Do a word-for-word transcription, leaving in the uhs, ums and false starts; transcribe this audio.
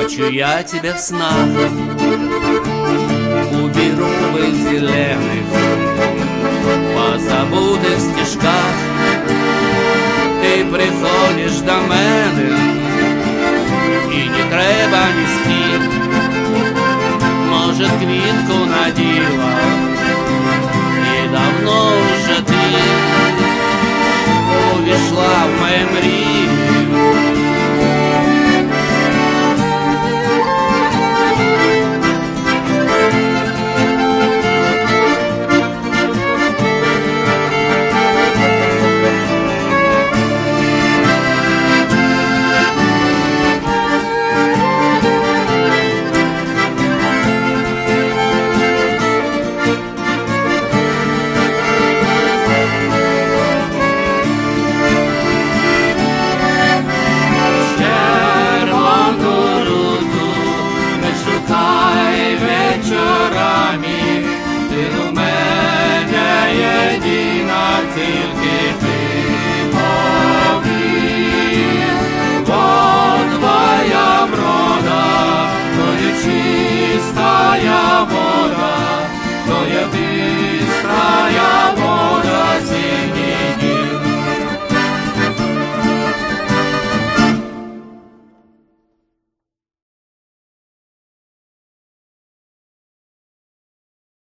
Встречу я тебя в снах у березовых зеленых, по забутих стежках. Ти приходиш до мене, і не треба нести, може, квітку наділа, і давно вже ти увійшла в мої мрії.